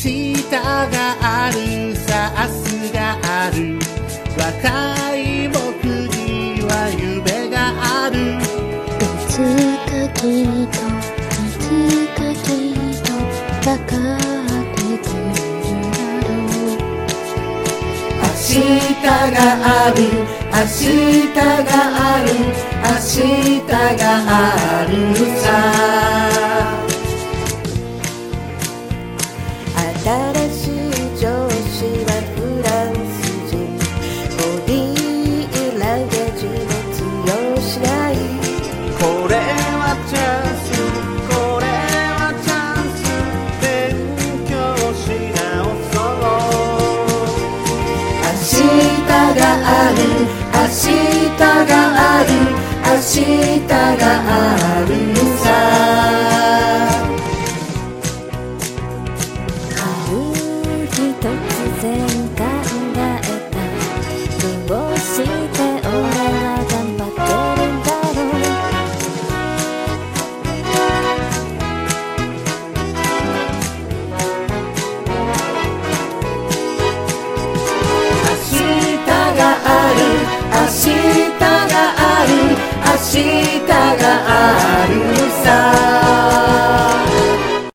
日があるさ、明日がある。若い僕には夢がある。 いつかきっと分かってくるだろう。 明日がある、明日がある、明日があるさ。 新しい上司はフランス人、ボディーランゲージも通用しない。 これはチャンス、これはチャンス、勉強し直そう。明日がある、明日がある、明日があるさ。 ある日突然